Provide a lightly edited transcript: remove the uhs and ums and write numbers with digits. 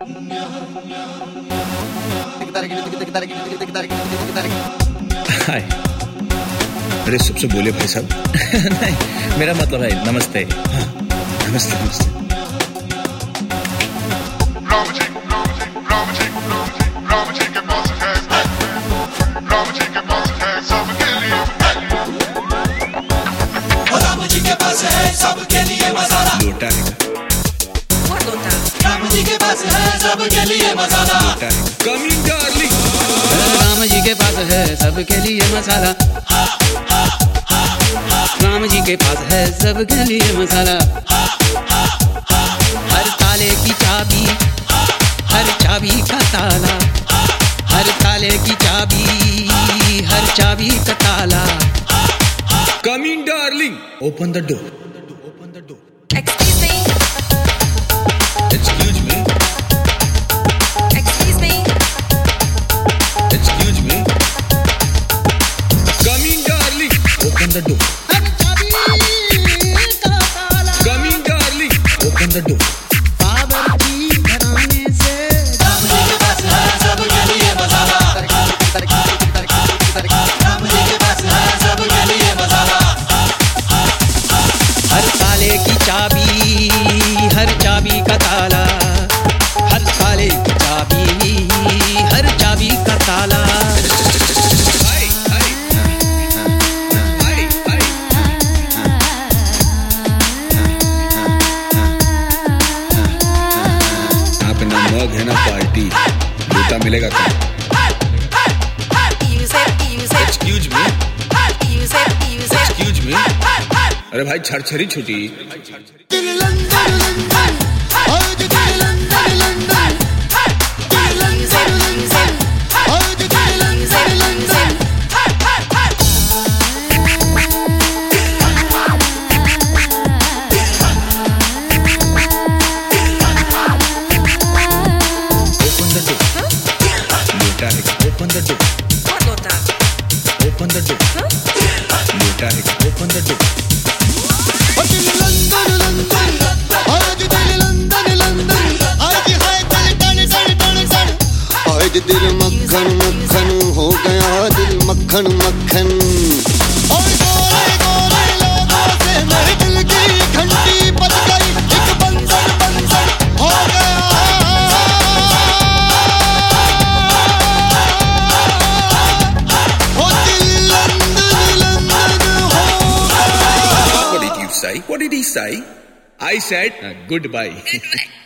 हाय। अरे सबसे बोले भाई साहब। नहीं, मेरा मतलब है नमस्ते। हाँ, नमस्ते नमस्ते। सबके लिए मसाला लोटा है राम जी के पास है, सबके लिए मसाला लोटा है। Coming darling. राम जी के पास है सबके लिए मसाला, राम जी के पास है सबके लिए मसाला। हर ताले की चाबी, हर चाबी का ताला, हर ताले की चाबी, हर चाबी का ताला। Coming darling. Open the door. Excuse me. Excuse me. Excuse me. Excuse me. Coming darling. Open the door. Coming darling. Open the door. बावर्ची घराने से राम जी के पास है, सबके लिए मसाला राम जी के पास है, सबके लिए मसाला। हर ताले की चाबी, हर चाबी का ताला, हर ताले की चाबी, हर चाबी का ताला। Hey, hey. Hey, hey. यहाँ पे ना मग है ना पार्टी। लोटा मिलेगा क्या? Use it. Use it. Excuse me. Use it. Use it. Excuse me. अरे भाई छरछरी छुटी। Use it. Use it. Use it. Use it. Open the door. लोटा है। Open the door. What lota? Open the door. लोटा है। Open the door. आज दिल मक्खन मक्खन हो गया, दिल मक्खन मक्खन। और गोरे गोरे लोगों से मेरे दिल की घंटी बज गई, एक बंधन बंधन हो गया। ओ दिल लंदन लंदन हो गया। What did you say? What did he say? I said goodbye.